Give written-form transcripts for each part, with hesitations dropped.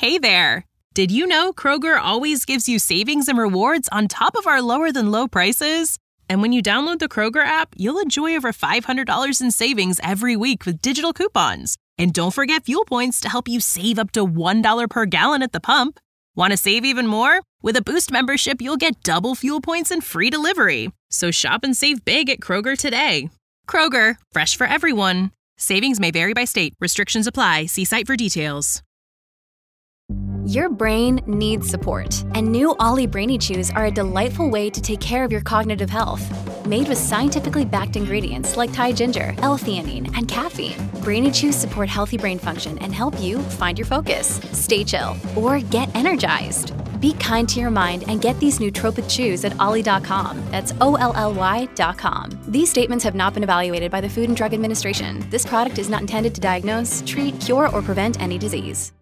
Hey there! Did you know Kroger always gives you savings and rewards on top of our lower-than-low prices? And when you download the Kroger app, you'll enjoy over $500 in savings every week with digital coupons. And don't forget fuel points to help you save up to $1 per gallon at the pump. Want to save even more? With a Boost membership, you'll get double fuel points and free delivery. So shop and save big at Kroger today. Kroger, fresh for everyone. Savings may vary by state. Restrictions apply. See site for details. Your brain needs support, and new Ollie Brainy Chews are a delightful way to take care of your cognitive health. Made with scientifically backed ingredients like Thai ginger, L-theanine, and caffeine, Brainy Chews support healthy brain function and help you find your focus, stay chill, or get energized. Be kind to your mind and get these nootropic chews at ollie.com. That's OLLY.com. These statements have not been evaluated by the Food and Drug Administration. This product is not intended to diagnose, treat, cure, or prevent any disease.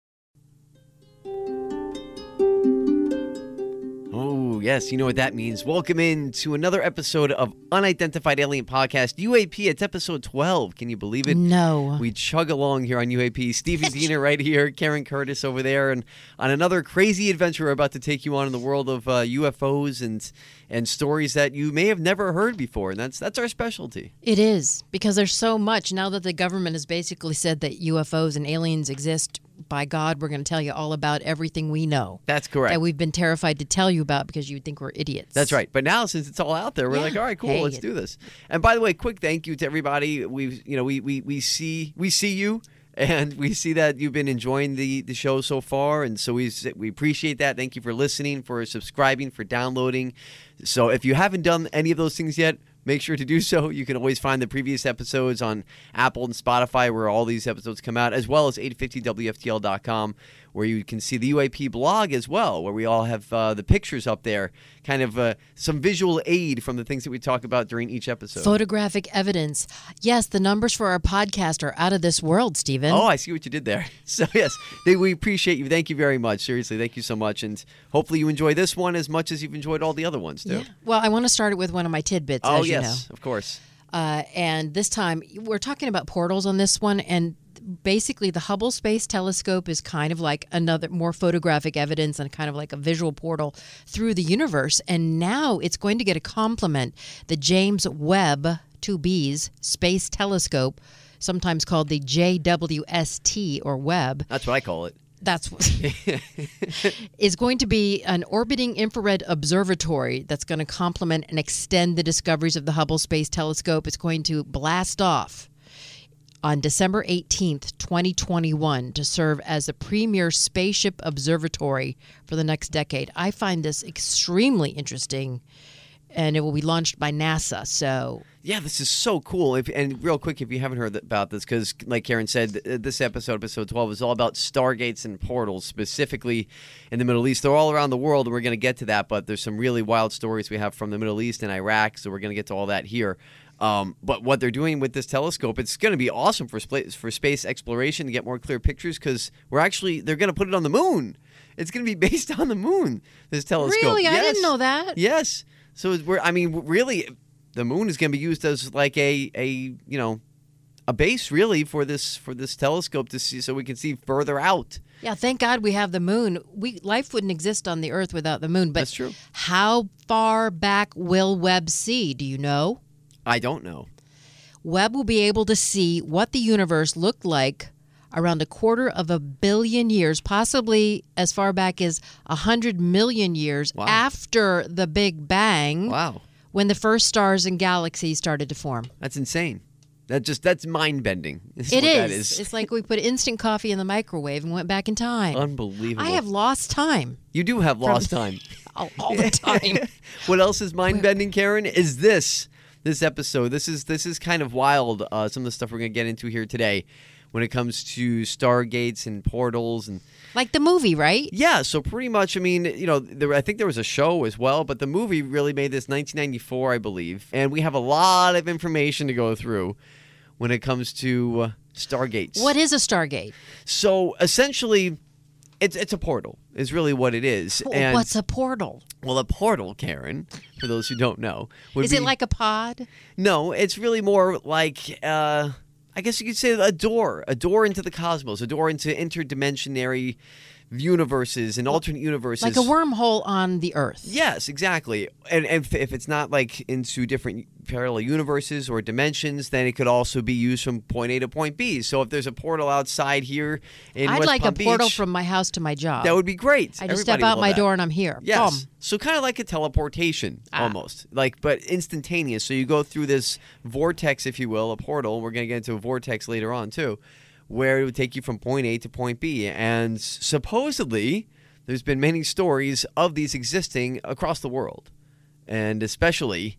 Yes, you know what that means. Welcome in to another episode of Unidentified Alien Podcast, UAP. It's episode 12. Can you believe it? No. We chug along here on UAP. Stephen Diener right here, Karen Curtis over there, and on another crazy adventure we're about to take you on in the world of UFOs and stories that you may have never heard before, and that's our specialty. It is, because there's so much now that the government has basically said that UFOs and aliens exist. By God, we're going to tell you all about everything we know. That's correct. That we've been terrified to tell you about because you would think we're idiots. That's right. But now, since it's all out there, we're like, all right, cool, let's do this. And by the way, quick thank you to everybody. We see you, and we see that you've been enjoying the show so far, and so we appreciate that. Thank you for listening, for subscribing, for downloading. So if you haven't done any of those things yet, make sure to do so. You can always find the previous episodes on Apple and Spotify, where all these episodes come out, as well as 850WFTL.com, where you can see the UAP blog as well, where we all have the pictures up there, kind of some visual aid from the things that we talk about during each episode. Photographic evidence. Yes, the numbers for our podcast are out of this world, Stephen. Oh, I see what you did there. So, yes, we appreciate you. Thank you very much. Seriously, thank you so much. And hopefully you enjoy this one as much as you've enjoyed all the other ones, too. Yeah. Well, I want to start it with one of my tidbits, as you know. Yes, of course. And this time, we're talking about portals on this one, and basically the Hubble Space Telescope is kind of like another more photographic evidence and kind of like a visual portal through the universe. And now it's going to get a complement. The James Webb 2B's Space Telescope, sometimes called the JWST or Webb. That's what I call it. That's what is going to be an orbiting infrared observatory that's going to complement and extend the discoveries of the Hubble Space Telescope. It's going to blast off on December 18th, 2021, to serve as the premier spaceship observatory for the next decade. I find this extremely interesting, and it will be launched by NASA. So, yeah, this is so cool. And real quick, if you haven't heard about this, because like Karen said, this episode 12, is all about stargates and portals, specifically in the Middle East. They're all around the world, and we're going to get to that, but there's some really wild stories we have from the Middle East and Iraq, so we're going to get to all that here. But what they're doing with this telescope, it's going to be awesome for space exploration to get more clear pictures, because they're going to put it on the moon. It's going to be based on the moon, this telescope. Really? Yes. I didn't know that. Yes. So really, the moon is going to be used as like a base really for this telescope to see, so we can see further out. Yeah, thank God we have the moon. Life wouldn't exist on the Earth without the moon. But that's true. How far back will Webb see? Do you know? I don't know. Webb will be able to see what the universe looked like around 250 million years, possibly as far back as 100 million years after the Big Bang. Wow. When the first stars and galaxies started to form. That's insane. That's mind-bending. It is. It's like we put instant coffee in the microwave and went back in time. Unbelievable. I have lost time. You do have lost time. all the time. What else is mind-bending, Karen? Is this episode. This is kind of wild, some of the stuff we're going to get into here today when it comes to stargates and portals and like the movie, right? Yeah, so pretty much, I mean, I think there was a show as well, but the movie really made this 1994, I believe, and we have a lot of information to go through when it comes to stargates. What is a stargate? So essentially, it's a portal is really what it is. And what's a portal? Well, a portal, Karen, for those who don't know, is it like a pod? No, it's really more like I guess you could say a door into the cosmos, a door into interdimensionary universes and alternate universes. Like a wormhole on the Earth. Yes, exactly. And if it's not like into different parallel universes or dimensions, then it could also be used from point A to point B. So if there's a portal outside here in I'd West like Palm a portal Beach, from my house to my job. that would be great. I just Everybody step would out love my that. door and I'm here. Yes. Boom. So kind of like a teleportation almost. But instantaneous. So you go through this vortex, if you will, a portal. We're going to get into a vortex later on too, where it would take you from point A to point B. And supposedly there's been many stories of these existing across the world. And especially,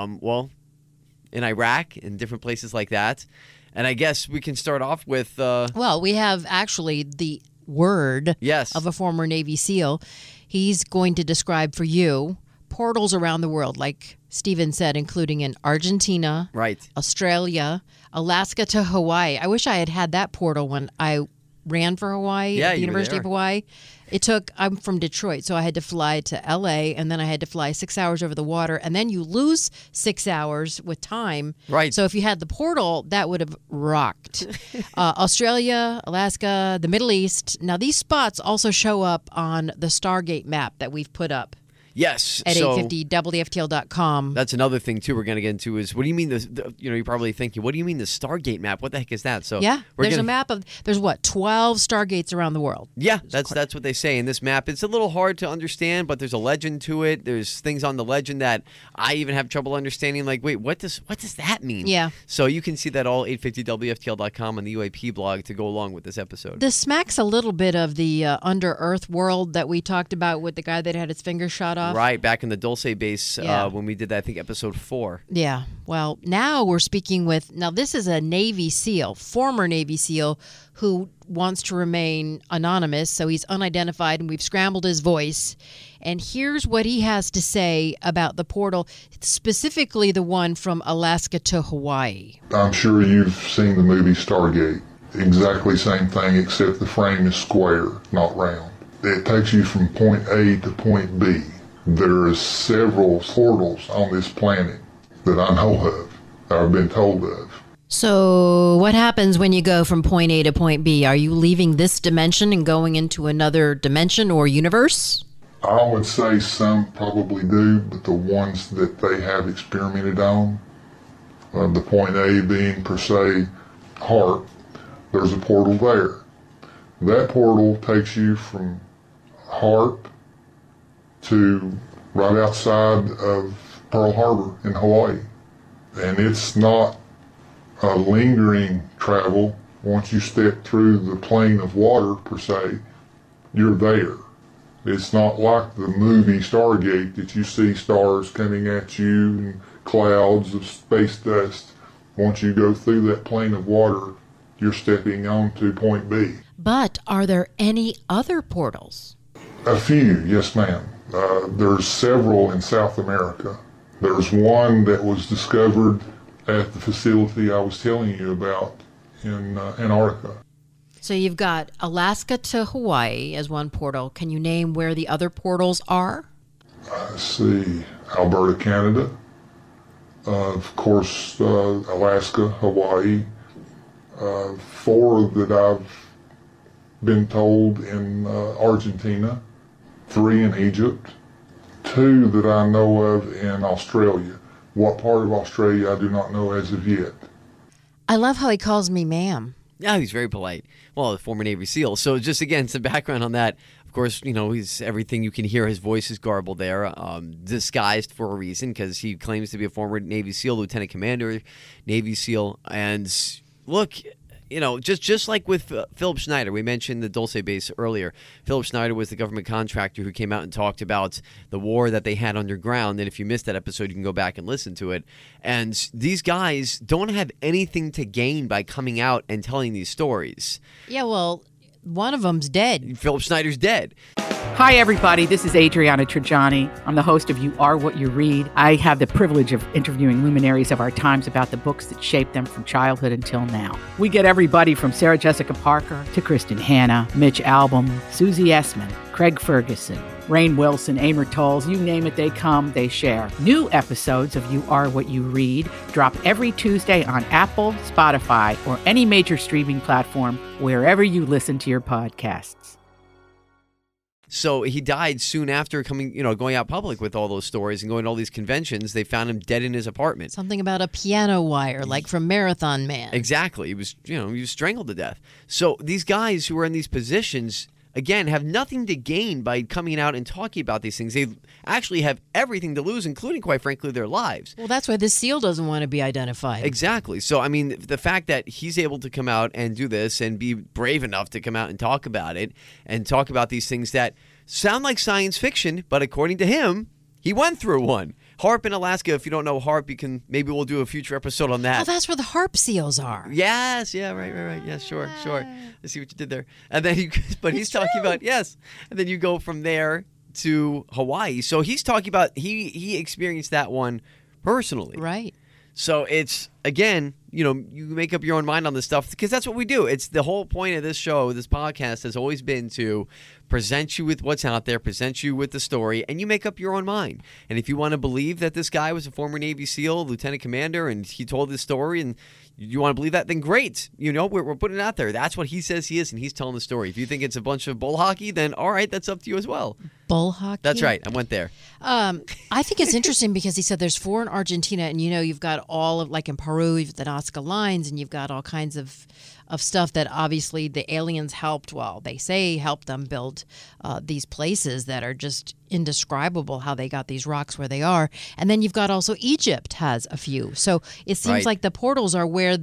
in Iraq and different places like that. And I guess we can start off with... well, we have actually the word of a former Navy SEAL. He's going to describe for you portals around the world, like Stephen said, including in Argentina, Australia, Alaska to Hawaii. I wish I had had that portal when I ran for Hawaii at the University of Hawaii. I'm from Detroit, so I had to fly to L.A., and then I had to fly 6 hours over the water, and then you lose 6 hours with time. Right. So if you had the portal, that would have rocked. Australia, Alaska, the Middle East. Now, these spots also show up on the Stargate map that we've put up. Yes. At 850WFTL.com. That's another thing, too, we're going to get into is, what do you mean, you're probably thinking, what do you mean the Stargate map? What the heck is that? So there's a map of, 12 Stargates around the world. Yeah, that's what they say in this map. It's a little hard to understand, but there's a legend to it. There's things on the legend that I even have trouble understanding. Like, wait, what does that mean? Yeah. So you can see that all 850WFTL.com on the UAP blog to go along with this episode. This smacks a little bit of the under-earth world that we talked about with the guy that had his finger shot off. Right, back in the Dulce base when we did that, I think episode 4. Yeah, well, now we're speaking with, this is a Navy SEAL, former Navy SEAL, who wants to remain anonymous, so he's unidentified, and we've scrambled his voice. And here's what he has to say about the portal, specifically the one from Alaska to Hawaii. I'm sure you've seen the movie Stargate. Exactly same thing, except the frame is square, not round. It takes you from point A to point B. There are several portals on this planet that I know of, that I've been told of. So what happens when you go from point A to point B? Are you leaving this dimension and going into another dimension or universe? I would say some probably do, but the ones that they have experimented on, the point A being per se heart, there's a portal there. That portal takes you from heart to right outside of Pearl Harbor in Hawaii. And it's not a lingering travel. Once you step through the plane of water, per se, you're there. It's not like the movie Stargate that you see stars coming at you and clouds of space dust. Once you go through that plane of water, you're stepping on to point B. But are there any other portals? A few, yes ma'am. There's several in South America. There's one that was discovered at the facility I was telling you about in Antarctica. So you've got Alaska to Hawaii as one portal. Can you name where the other portals are? Let's see, Alberta, Canada. Of course, Alaska, Hawaii. 4 that I've been told in Argentina. 3 in Egypt, 2 that I know of in Australia. What part of Australia I do not know as of yet. I love how he calls me ma'am. Yeah, he's very polite. Well, a former Navy SEAL. So just, again, some background on that. Of course, he's everything you can hear. His voice is garbled there, disguised for a reason, because he claims to be a former Navy SEAL, Lieutenant Commander, Navy SEAL. And look... just like with Philip Schneider, we mentioned the Dulce base earlier. Philip Schneider was the government contractor who came out and talked about the war that they had underground. And if you missed that episode, you can go back and listen to it. And these guys don't have anything to gain by coming out and telling these stories. Yeah, well, one of them's dead. Philip Schneider's dead. Hi, everybody. This is Adriana Trajani. I'm the host of You Are What You Read. I have the privilege of interviewing luminaries of our times about the books that shaped them from childhood until now. We get everybody from Sarah Jessica Parker to Kristen Hanna, Mitch Albom, Susie Essman, Craig Ferguson, Rainn Wilson, Amor Tolls, you name it, they come, they share. New episodes of You Are What You Read drop every Tuesday on Apple, Spotify, or any major streaming platform wherever you listen to your podcasts. So he died soon after going out public with all those stories and going to all these conventions. They found him dead in his apartment. Something about a piano wire, like from Marathon Man. Exactly. He was strangled to death. So these guys who are in these positions, again, have nothing to gain by coming out and talking about these things. They actually have everything to lose, including, quite frankly, their lives. Well, that's why this SEAL doesn't want to be identified. Exactly. So, I mean, the fact that he's able to come out and do this and be brave enough to come out and talk about it and talk about these things that sound like science fiction, but according to him, he went through one. HAARP in Alaska. If you don't know HAARP, maybe we'll do a future episode on that. Oh, that's where the HAARP SEALs are. Yes, yeah, right. Yeah, sure. I see what you did there. And then he's talking about, yes. And then you go from there to Hawaii. So he's talking about he experienced that one personally. Right. So it's, again, you make up your own mind on this stuff because that's what we do. It's the whole point of this show, this podcast has always been to present you with what's out there, present you with the story, and you make up your own mind. And if you want to believe that this guy was a former Navy SEAL, lieutenant commander, and he told this story and you want to believe that, then great. We're putting it out there. That's what he says he is, and he's telling the story. If you think it's a bunch of bull hockey, then all right, that's up to you as well. Bull hockey? That's right. I went there. I think it's interesting because he said there's 4 in Argentina, and you've got all of, like in Peru, you've the Nazca lines, and you've got all kinds of stuff that obviously the aliens helped, they say helped them build these places that are just indescribable how they got these rocks where they are. And then you've got also Egypt has a few. So it seems like the portals are where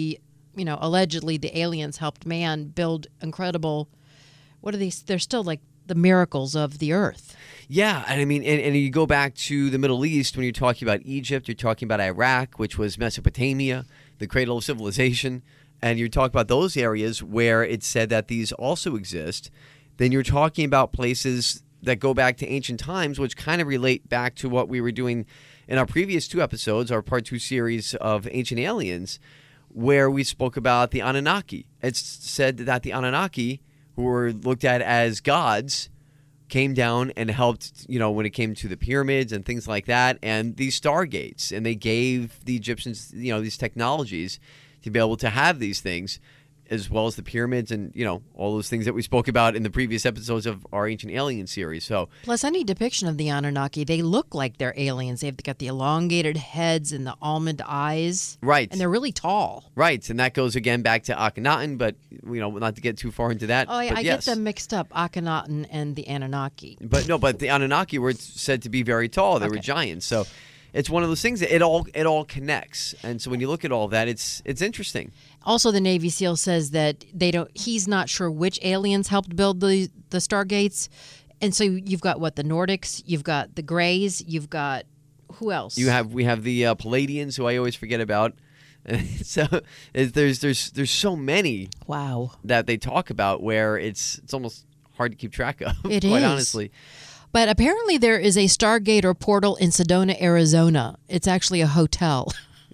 allegedly the aliens helped man build incredible, what are these? They're still like the miracles of the earth. Yeah, and I mean, and you go back to the Middle East when you're talking about Egypt, you're talking about Iraq, which was Mesopotamia, the cradle of civilization, and you're talking about those areas where it's said that these also exist. Then you're talking about places that go back to ancient times, which kind of relate back to what we were doing in our previous 2 episodes, our Part 2 series of Ancient Aliens, where we spoke about the Anunnaki. It's said that the Anunnaki, who were looked at as gods, came down and helped, when it came to the pyramids and things like that, and these stargates, and they gave the Egyptians, these technologies to be able to have these things, as well as the pyramids and, all those things that we spoke about in the previous episodes of our Ancient Alien series. So, plus, any depiction of the Anunnaki, they look like they're aliens. They've got the elongated heads and the almond eyes. Right. And they're really tall. Right. And that goes, again, back to Akhenaten, but, not to get too far into that. Oh, I get them mixed up, Akhenaten and the Anunnaki. But the Anunnaki were said to be very tall. They were giants. So it's one of those things that it all connects. And so when you look at all of that, it's interesting. Also, the Navy SEAL says that he's not sure which aliens helped build the Stargates. And so you've got the Nordics, you've got the Greys, you've got who else? We have the Palladians, who I always forget about. So there's so many that they talk about where it's almost hard to keep track of, quite honestly. But apparently there is a Stargate or portal in Sedona, Arizona. It's actually a hotel.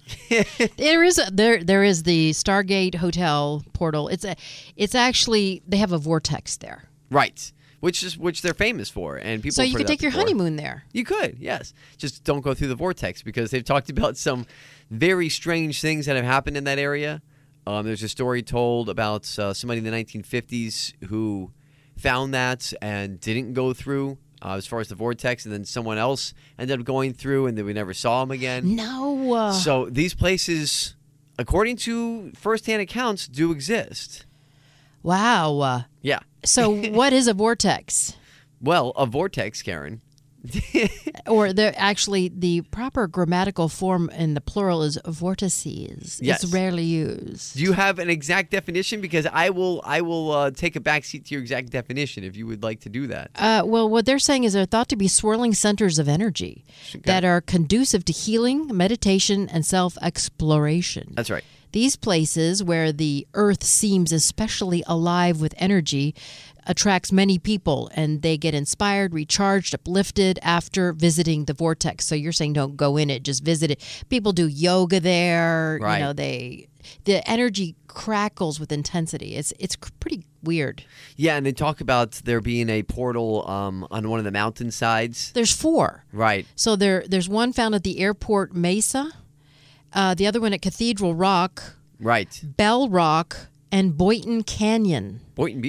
There is the Stargate Hotel portal. It's actually, they have a vortex there. Right. Which they're famous for, and people. So you could take your honeymoon there. You could, yes. Just don't go through the vortex because they've talked about some very strange things that have happened in that area. There's a story told about somebody in the 1950s who found that and didn't go through as far as the vortex, and then someone else ended up going through, and then we never saw him again. No. So these places, according to firsthand accounts, do exist. Wow. Yeah. So what is a vortex? Well, a vortex, Karen. Or the proper grammatical form in the plural is vortices. Yes. It's rarely used. Do you have an exact definition? Because I will take a backseat to your exact definition if you would like to do that. Well, what they're saying is they're thought to be swirling centers of energy that are conducive to healing, meditation, and self-exploration. That's right. These places where the earth seems especially alive with energy attracts many people, and they get inspired, recharged, uplifted after visiting the vortex. So you're saying don't go in it, just visit it. People do yoga there. Right. The energy crackles with intensity. It's pretty weird. Yeah, and they talk about there being a portal on one of the mountainsides. There's 4. Right. So there's one found at the airport Mesa, the other one at Cathedral Rock, right, Bell Rock, and Boynton Canyon. Boynton Beach?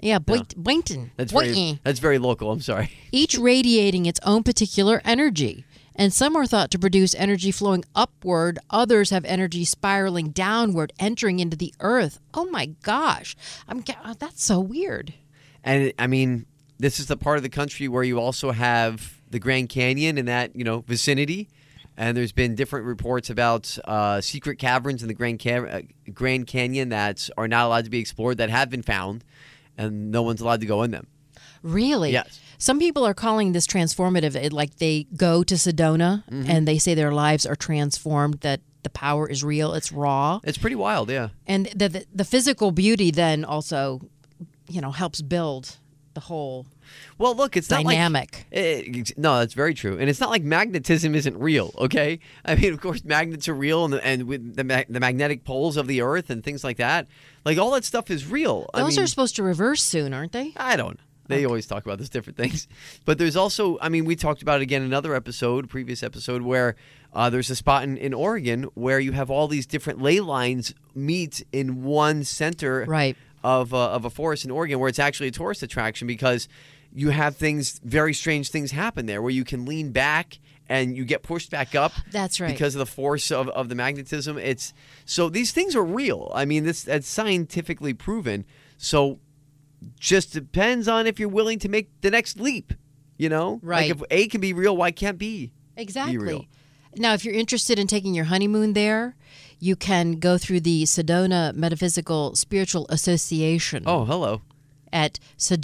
Yeah, Boynton. That's very local. I'm sorry. Each radiating its own particular energy. And some are thought to produce energy flowing upward. Others have energy spiraling downward, entering into the earth. Oh, my gosh. That's so weird. And, I mean, this is the part of the country where you also have the Grand Canyon in that, vicinity. And there's been different reports about secret caverns in the Grand Canyon that are not allowed to be explored that have been found, and no one's allowed to go in them. Really? Yes. Some people are calling this transformative. Like they go to Sedona and they say their lives are transformed, that the power is real, it's raw. It's pretty wild, yeah. And the physical beauty then also, helps build the whole it's dynamic. Not like, no, that's very true. And it's not like magnetism isn't real, okay? I mean, of course, magnets are real, and with the magnetic poles of the Earth and things like that. Like, all that stuff is real. Those are supposed to reverse soon, aren't they? I don't know. They always talk about those different things. But there's also, we talked about it again in another previous episode, where there's a spot in Oregon where you have all these different ley lines meet in one center of a forest in Oregon, where it's actually a tourist attraction because you have very strange things happen there where you can lean back and you get pushed back up. That's right. Because of the force of the magnetism. So these things are real. I mean, that's scientifically proven. So just depends on if you're willing to make the next leap, Right. Like if A can be real, why can't B exactly. be real? Now, if you're interested in taking your honeymoon there, you can go through the Sedona Metaphysical Spiritual Association. Oh, hello. At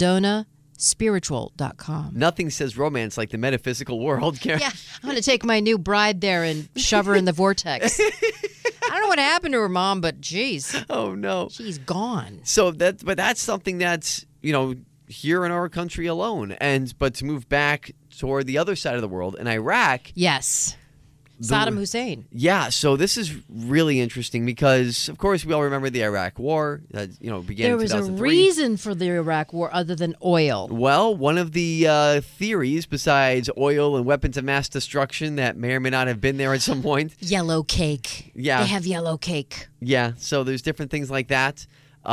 SedonaSpiritual.com. Nothing says romance like the metaphysical world, Karen. Yeah, I'm going to take my new bride there and shove her in the vortex. I don't know what happened to her mom, but geez. Oh, no. She's gone. So that's something that's, here in our country alone. But to move back toward the other side of the world, in Iraq. Yes. Saddam Hussein. Yeah, so this is really interesting because, of course, we all remember the Iraq War that began in 2003. There was a reason for the Iraq War other than oil. Well, one of the theories, besides oil and weapons of mass destruction that may or may not have been there at some point. Yellow cake. Yeah. They have yellow cake. Yeah, so there's different things like that.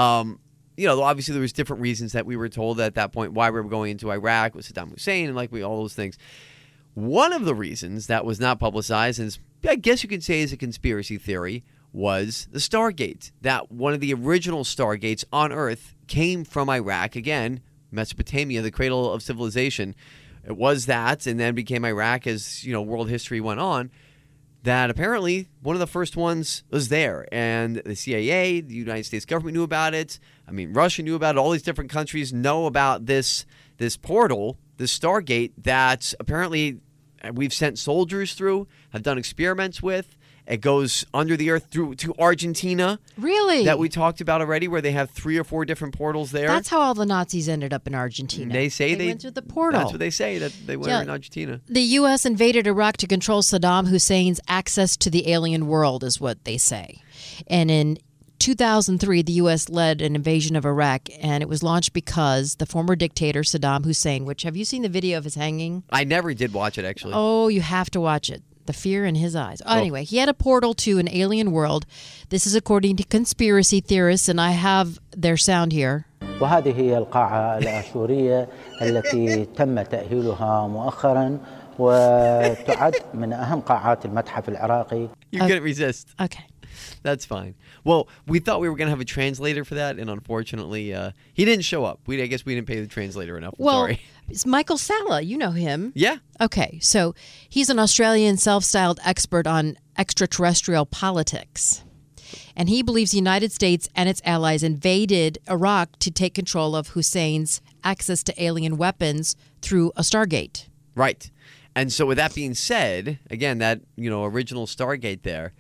Obviously there was different reasons that we were told at that point why we were going into Iraq with Saddam Hussein and all those things. One of the reasons that was not publicized, and I guess you could say is a conspiracy theory, was the Stargate. That one of the original Stargates on Earth came from Iraq. Again, Mesopotamia, the cradle of civilization. It was that, and then became Iraq as world history went on. That apparently one of the first ones was there, and the CIA, the United States government knew about it. Russia knew about it. All these different countries know about this portal, this Stargate that apparently we've sent soldiers through, have done experiments with. It goes under the earth through to Argentina. Really? That we talked about already, where they have 3 or 4 different portals there. That's how all the Nazis ended up in Argentina. They say they went through the portal. That's what they say, that they went in Argentina. The U.S. invaded Iraq to control Saddam Hussein's access to the alien world, is what they say. And in 2003, the U.S. led an invasion of Iraq, and it was launched because the former dictator Saddam Hussein, have you seen the video of his hanging? I never did watch it, actually. Oh, you have to watch it. The fear in his eyes. Anyway, he had a portal to an alien world. This is according to conspiracy theorists, and I have their sound here. وهذه هي القاعة الآشورية التي تم تأهيلها مؤخرا وتعد من أهم قاعات المتحف العراقي. You couldn't resist. Okay. That's fine. Well, we thought we were going to have a translator for that, and unfortunately, he didn't show up. I guess we didn't pay the translator enough. Sorry. It's Michael Salla. You know him. Yeah. Okay, so he's an Australian self-styled expert on extraterrestrial politics. And he believes the United States and its allies invaded Iraq to take control of Hussein's access to alien weapons through a Stargate. Right. And so with that being said, again, that, original Stargate there,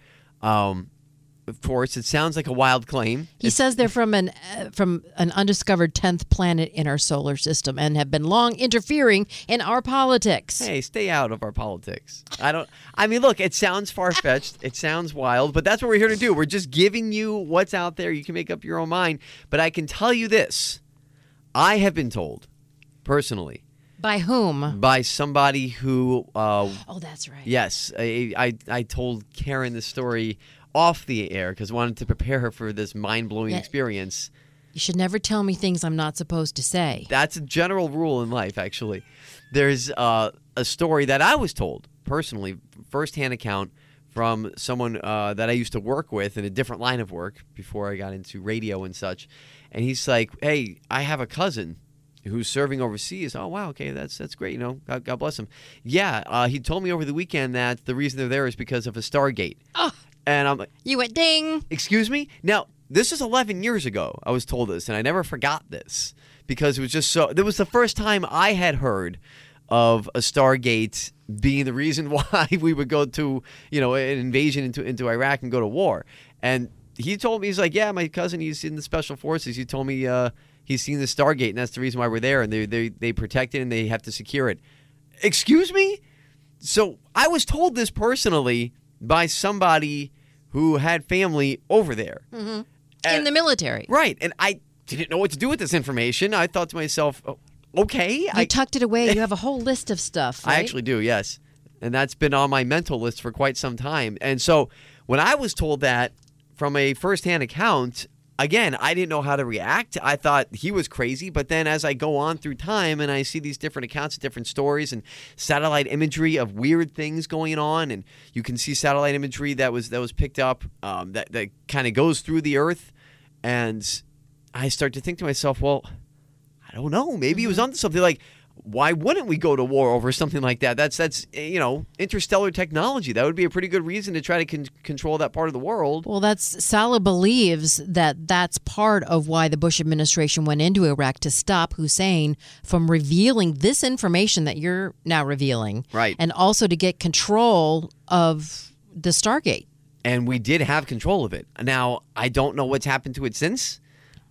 of course, it sounds like a wild claim. He says they're from an undiscovered 10th planet in our solar system and have been long interfering in our politics. Hey, stay out of our politics. Look, it sounds far-fetched. It sounds wild, but that's what we're here to do. We're just giving you what's out there. You can make up your own mind. But I can tell you this. I have been told, personally. By whom? By somebody who... oh, that's right. Yes. I told Karen the story off the air because I wanted to prepare her for this mind-blowing experience. You should never tell me things I'm not supposed to say. That's a general rule in life, actually. There's a story that I was told, personally, firsthand account, from someone that I used to work with in a different line of work before I got into radio and such. And he's like, hey, I have a cousin who's serving overseas. Oh, wow, okay, that's great, you know, God bless him. Yeah, he told me over the weekend that the reason they're there is because of a Stargate. Oh, and I'm like, you went ding. Excuse me? Now, this is 11 years ago I was told this, and I never forgot this because it was just so, it was the first time I had heard of a Stargate being the reason why we would go to, you know, an invasion into Iraq and go to war. And he told me, he's like, yeah, my cousin, he's in the Special Forces. He told me he's seen the Stargate, and that's the reason why we're there, and they protect it, and they have to secure it. Excuse me? So I was told this personally by somebody who had family over there. Mm-hmm. In the military. Right. And I didn't know what to do with this information. I thought to myself, oh, okay. You tucked it away. You have a whole list of stuff, right? I actually do, yes. And that's been on my mental list for quite some time. And so when I was told that from a firsthand account, again, I didn't know how to react. I thought he was crazy. But then as I go on through time and I see these different accounts, different stories, and satellite imagery of weird things going on, and you can see satellite imagery that was picked up that kind of goes through the Earth, and I start to think to myself, well, I don't know. Maybe he was onto something. Like, why wouldn't we go to war over something like that? That's you know, interstellar technology. That would be a pretty good reason to try to control that part of the world. Well, Salah believes that that's part of why the Bush administration went into Iraq, to stop Hussein from revealing this information that you're now revealing. Right. And also to get control of the Stargate. And we did have control of it. Now, I don't know what's happened to it since,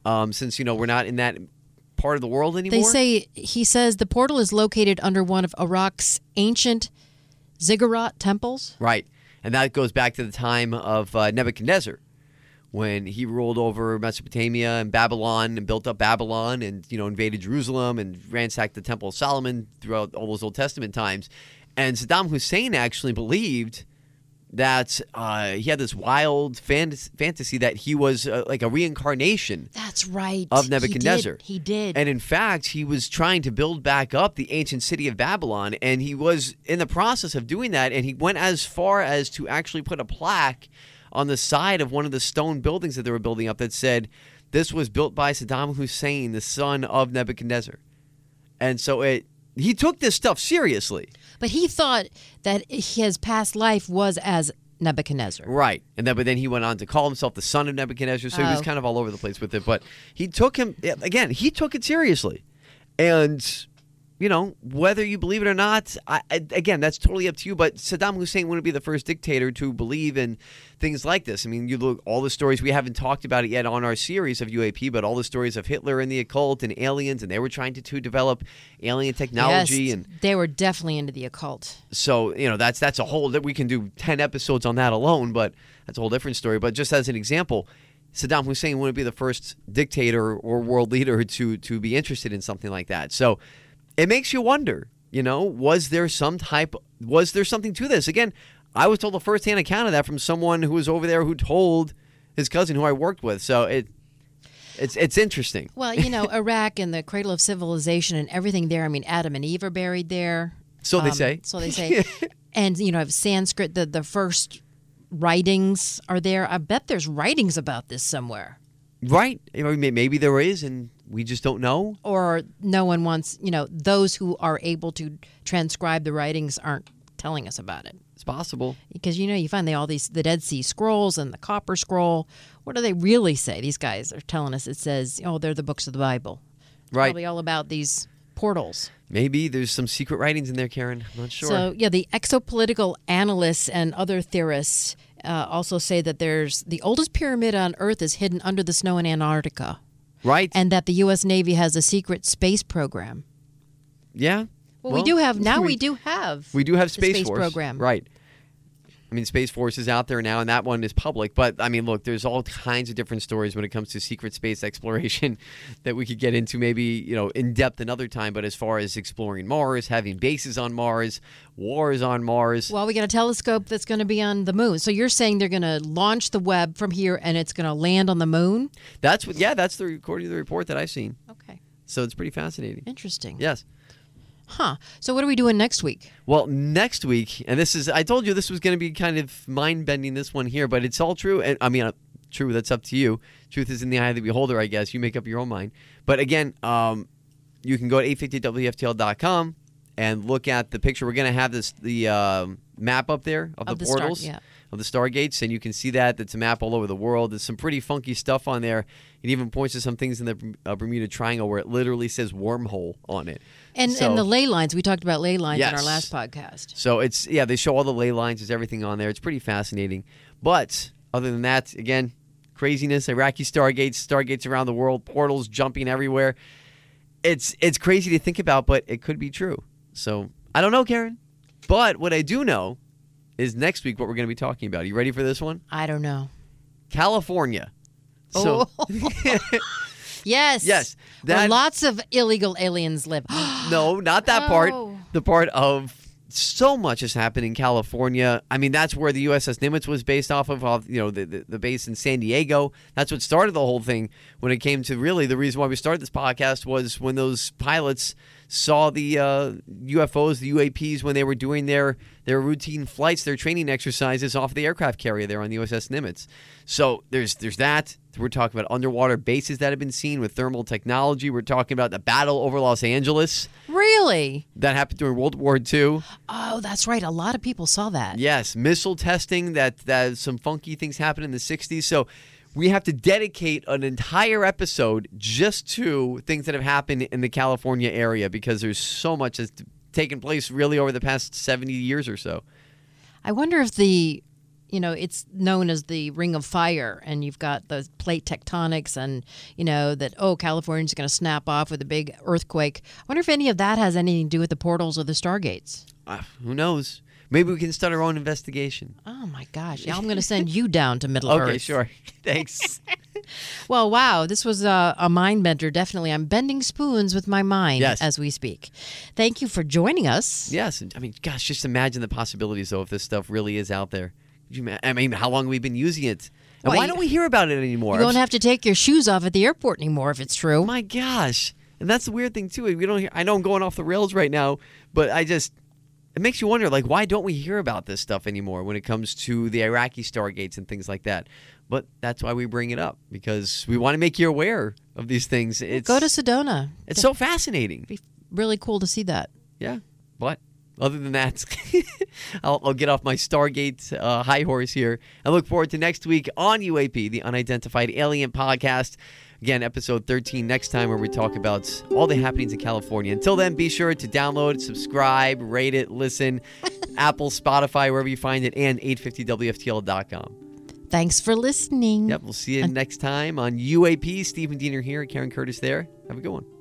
you know, we're not in that part of the world anymore. He says the portal is located under one of Iraq's ancient ziggurat temples. Right. And that goes back to the time of Nebuchadnezzar, when he ruled over Mesopotamia and Babylon and built up Babylon and, you know, invaded Jerusalem and ransacked the Temple of Solomon throughout all those Old Testament times. And Saddam Hussein actually believed that he had this wild fantasy that he was like a reincarnation. That's right. Of Nebuchadnezzar. He did. And in fact, he was trying to build back up the ancient city of Babylon, and he was in the process of doing that, and he went as far as to actually put a plaque on the side of one of the stone buildings that they were building up that said, this was built by Saddam Hussein, the son of Nebuchadnezzar. And so he took this stuff seriously. But he thought that his past life was as Nebuchadnezzar. Right. But then he went on to call himself the son of Nebuchadnezzar, so he was kind of all over the place with it. But he took it seriously. And, you know, whether you believe it or not, again, that's totally up to you. But Saddam Hussein wouldn't be the first dictator to believe in things like this. I mean, you look all the stories, we haven't talked about it yet on our series of UAP, but all the stories of Hitler and the occult and aliens, and they were trying to develop alien technology. Yes, and they were definitely into the occult. So, you know, that's a whole, that we can do 10 episodes on that alone, but that's a whole different story. But just as an example, Saddam Hussein wouldn't be the first dictator or world leader to be interested in something like that. So it makes you wonder, you know, was there something to this? Again, I was told a first-hand account of that from someone who was over there who told his cousin who I worked with. So it's interesting. Well, you know, Iraq and the cradle of civilization and everything there. I mean, Adam and Eve are buried there. So they say. So they say. And, you know, Sanskrit, the first writings are there. I bet there's writings about this somewhere. Right. Maybe there is, and we just don't know. Or no one wants, you know, those who are able to transcribe the writings aren't telling us about it. It's possible. Because, you know, you find the Dead Sea Scrolls and the Copper Scroll. What do they really say? These guys are telling us it says, oh, they're the books of the Bible. Right. Probably all about these portals. Maybe there's some secret writings in there, Karen. I'm not sure. So, yeah, the exopolitical analysts and other theorists also say that the oldest pyramid on Earth is hidden under the snow in Antarctica. Right. And that the U.S. Navy has a secret space program. Yeah. Well, we do have space program. Right. I mean, Space Force is out there now, and that one is public. But, I mean, look, there's all kinds of different stories when it comes to secret space exploration that we could get into maybe, in depth another time. But as far as exploring Mars, having bases on Mars, wars on Mars. Well, we got a telescope that's going to be on the moon. So you're saying they're going to launch the Webb from here and it's going to land on the moon? That's according to the report that I've seen. Okay. So it's pretty fascinating. Interesting. Yes. Huh. So what are we doing next week? Well, next week, and I told you this was going to be kind of mind-bending, this one here, but it's all true. And I mean, true, that's up to you. Truth is in the eye of the beholder, I guess. You make up your own mind. But again, you can go to 850wftl.com and look at the picture. We're going to have the map up there of the portals. Of the Stargates, and you can see that. It's a map all over the world. There's some pretty funky stuff on there. It even points to some things in the Bermuda Triangle where it literally says wormhole on it. And the ley lines. We talked about ley lines in our last podcast. So they show all the ley lines. There's everything on there. It's pretty fascinating. But other than that, again, craziness, Iraqi Stargates around the world, portals jumping everywhere. It's crazy to think about, but it could be true. So I don't know, Karen. But what I do know is next week what we're going to be talking about. Are you ready for this one? I don't know. California. So, yes. Yes. Where lots of illegal aliens live. No, not that part. The part of so much has happened in California. I mean, that's where the USS Nimitz was based off of, the base in San Diego. That's what started the whole thing when it came to really the reason why we started this podcast was when those pilots saw the UFOs, the UAPs, when they were doing their routine flights, their training exercises off the aircraft carrier there on the USS Nimitz. So there's that. We're talking about underwater bases that have been seen with thermal technology. We're talking about the battle over Los Angeles. Really? That happened during World War II. Oh, that's right. A lot of people saw that. Yes. Missile testing, that some funky things happened in the 60s. So we have to dedicate an entire episode just to things that have happened in the California area because there's so much that's taken place really over the past 70 years or so. I wonder if it's known as the Ring of Fire, and you've got the plate tectonics and, California's going to snap off with a big earthquake. I wonder if any of that has anything to do with the portals or the Stargates. Who knows? Maybe we can start our own investigation. Oh, my gosh. Yeah, I'm going to send you down to Middle Earth. Okay, sure. Thanks. Well, wow. This was a mind bender, definitely. I'm bending spoons with my mind as we speak. Thank you for joining us. Yes. I mean, gosh, just imagine the possibilities, though, if this stuff really is out there. I mean, how long have we been using it? And why don't we hear about it anymore? You don't have to take your shoes off at the airport anymore if it's true. My gosh. And that's the weird thing, too. We don't. I know I'm going off the rails right now, but it makes you wonder, why don't we hear about this stuff anymore when it comes to the Iraqi Stargates and things like that? But that's why we bring it up, because we want to make you aware of these things. Go to Sedona. It's so fascinating. It'd be really cool to see that. Yeah, but other than that, I'll get off my Stargate high horse here. I look forward to next week on UAP, the Unidentified Alien Podcast. Again, episode 13 next time, where we talk about all the happenings in California. Until then, be sure to download, subscribe, rate it, listen, Apple, Spotify, wherever you find it, and 850wftl.com. Thanks for listening. Yep, we'll see you next time on UAP. Stephen Diener here, Karen Curtis there. Have a good one.